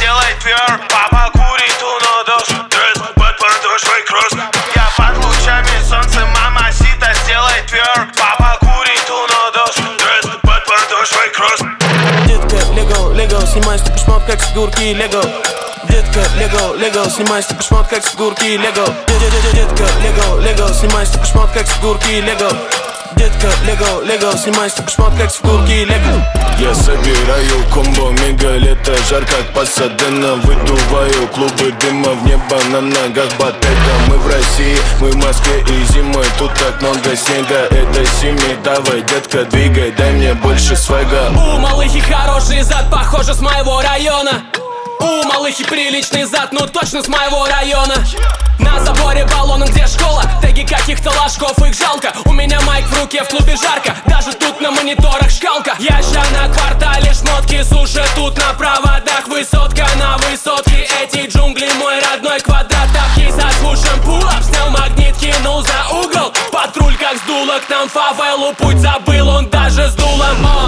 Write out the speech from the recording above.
сделай твер. Папа курит uno, dos, tres, бэт подошвой кросс. Я под лучами солнца, мамасита, сделай твер. Папа курит uno, dos, tres, бэт подошвой кросс. Детка, лего, снимай ступи шмот, как с фигурки лего. Детка, лего, снимай ступи шмот, как с фигурки лего. Детка, лего, снимай ступи шмот, как с фигурки лего. Детка, лего, снимай ступи шмот, как с фигурки лего. Я собираю комбо, мега лето, жарко как Пасадена. Выдуваю клубы дыма в небо на ногах Ботега. Мы в России, мы в Москве и зимой тут так много снега. Это зимний, давай, детка, двигай, дай мне больше свега. У малыхи хороший зад, похоже, с моего района. У малыхи приличный зад, ну точно с моего района. На заборе баллоном, где школа, теги каких-то ложков, их жалко. У меня майк в руке, в клубе жарко, даже тут на мониторах шкалка. Я ща на квартале, шмотки сушат тут на проводах. Высотка на высотке, эти джунгли мой родной квадрат. Тапки заслушан, пулап, снял магнит, кинул за угол. Патруль как сдуло, к нам фавелу путь забыл, он даже с дулом.